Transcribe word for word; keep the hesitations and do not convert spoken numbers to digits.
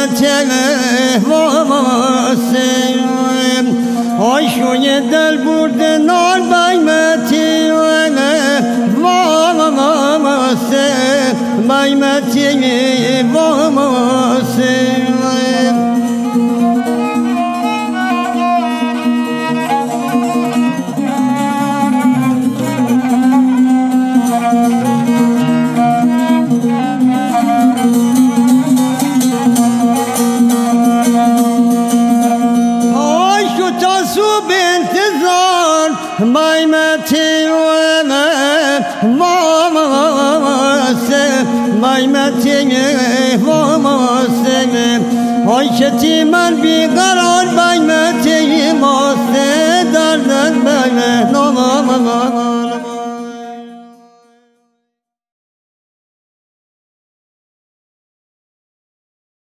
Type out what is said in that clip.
متله واسم های شوی دل برد نال بای متله واسم بای متله واسم بای متله واسم بای متله واسم های شتی من بیقرار بای